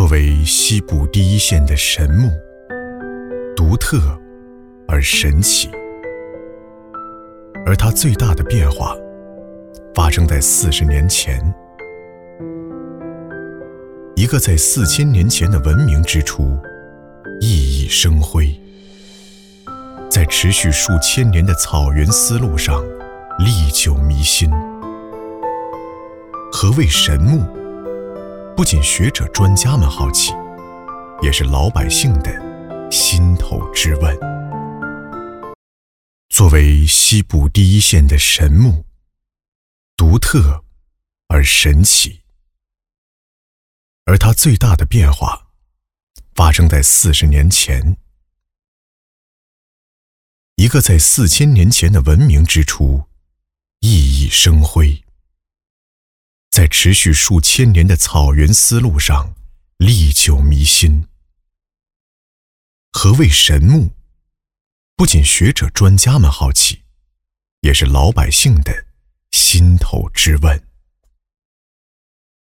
作为西部第一县的神木，独特而神奇，而它最大的变化发生在40年前。一个在4000年前的文明之初熠熠生辉，在持续数千年的草原丝路上历久弥新。何谓神木？不仅学者专家们好奇，也是老百姓的心头之问。作为西部第一县的神木，独特而神奇，而它最大的变化发生在40年前。一个在4000年前的文明之初熠熠生辉，在持续数千年的草原丝路上历久弥新。何谓神木？不仅学者专家们好奇，也是老百姓的心头之问。